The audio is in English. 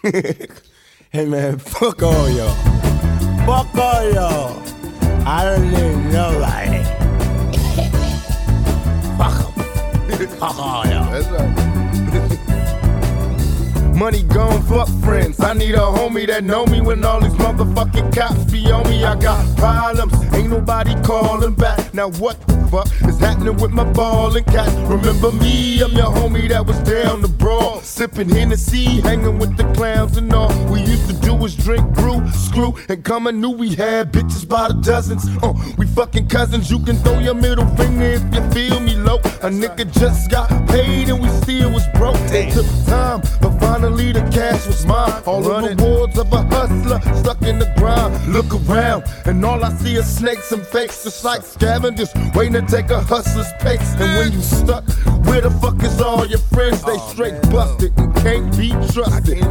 Hey man, fuck all y'all. Fuck all y'all. I don't need nobody. Fuck them. Fuck all y'all. That's right. Money gone, fuck friends. I need a homie that know me when all these motherfucking cops be on me. I got problems, ain't nobody calling back. Now what the fuck is happening with my ball and cat? Remember me, I'm your homie that was down the broad, sipping Hennessy, hanging with the clowns and all. We used to do was drink, brew, screw, and come and knew we had bitches by the dozens. We fucking cousins, you can throw your middle finger if you feel me low. A nigga just got paid and we still was broke. It took time, but finally the cash was mine. All the rewards of a hustler stuck in the grind. Look around and all I see is snakes and fakes, just like scavengers waiting to take a hustler's pace. And when you stuck, where the fuck is all your friends? They straight busted and can't be trusted.